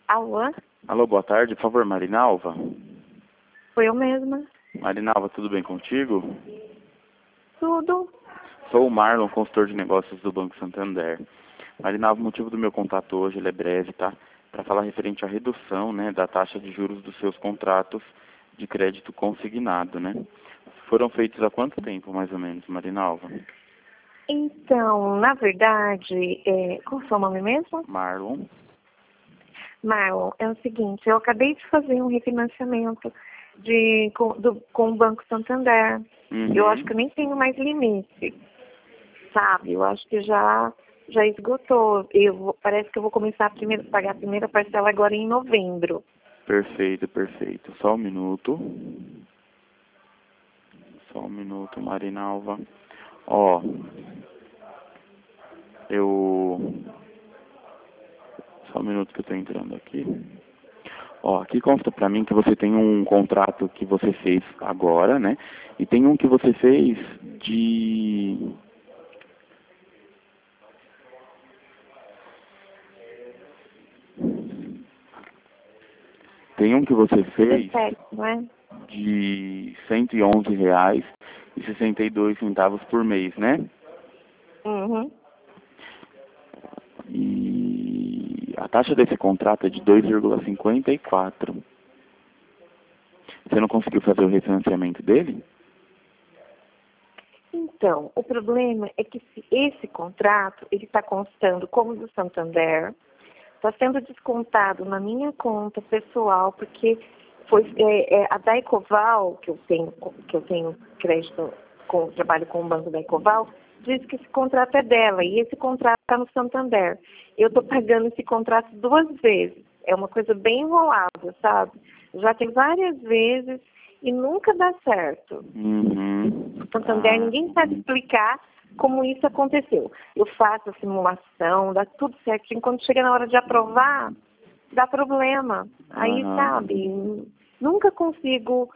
Alô? Alô, boa tarde, por favor, Marinalva. Foi eu mesma. Marinalva, tudo bem contigo? Tudo. Sou o Marlon, consultor de negócios do Banco Santander. Marinalva, o motivo do meu contato hoje, ele é breve, tá? Para falar referente à redução, né, da taxa de juros dos seus contratos de crédito consignado, né? Foram feitos há quanto tempo, mais ou menos, Marinalva? Então, na verdade, qual é o seu nome mesmo? Marlon. Marlon, é o seguinte, eu acabei de fazer um refinanciamento com o Banco Santander. Eu acho que eu nem tenho mais limite, sabe? Eu acho que já esgotou. Parece que eu vou começar a pagar a primeira parcela agora em novembro. Perfeito, perfeito. Só um minuto. Só um minuto, Marinalva. Ó, Só um minuto que eu tô entrando aqui. Ó, aqui consta pra mim que você tem um contrato que você fez agora, né? E tem um que você fez de... Tem um que você fez Não é? de R$ 111,62 por mês, né? Uhum. E a taxa desse contrato é de 2,54. Você não conseguiu fazer o refinanciamento dele? Então, o problema é que esse contrato, ele está constando como do Santander, está sendo descontado na minha conta pessoal, porque foi a Daicoval, que eu tenho crédito, trabalho com o banco Daicoval, diz que esse contrato é dela, e esse contrato está no Santander. Eu estou pagando esse contrato 2 vezes. É uma coisa bem enrolada, sabe? Já tem várias vezes e nunca dá certo. O Santander, ninguém sabe explicar como isso aconteceu. Eu faço a simulação, dá tudo certinho. Quando chega na hora de aprovar, dá problema. Aí, sabe, nunca consigo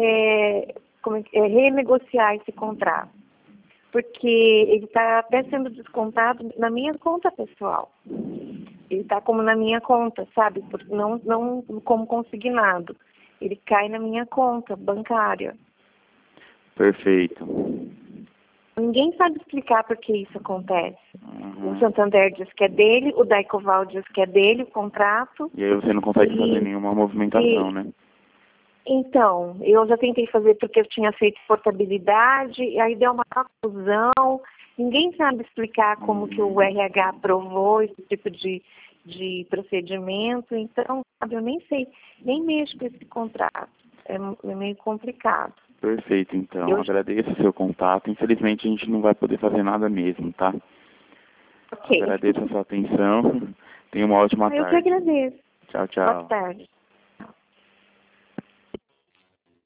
renegociar esse contrato. Porque ele está até sendo descontado na minha conta pessoal. Ele está como na minha conta, sabe? Não como consignado. Ele cai na minha conta bancária. Perfeito. Ninguém sabe explicar por que isso acontece. O Santander diz que é dele, o Daicoval diz que é dele, o contrato. E aí você não consegue fazer nenhuma movimentação, né? Então, eu já tentei fazer porque eu tinha feito portabilidade, e aí deu uma confusão. Ninguém sabe explicar como que o RH aprovou esse tipo de procedimento. Então, sabe, eu nem sei, nem mexo com esse contrato. É meio complicado. Perfeito, então. Eu agradeço o seu contato. Infelizmente, a gente não vai poder fazer nada mesmo, tá? Ok. Agradeço a sua atenção. Tenha uma ótima tarde. Eu que agradeço. Tchau, tchau. Boa tarde.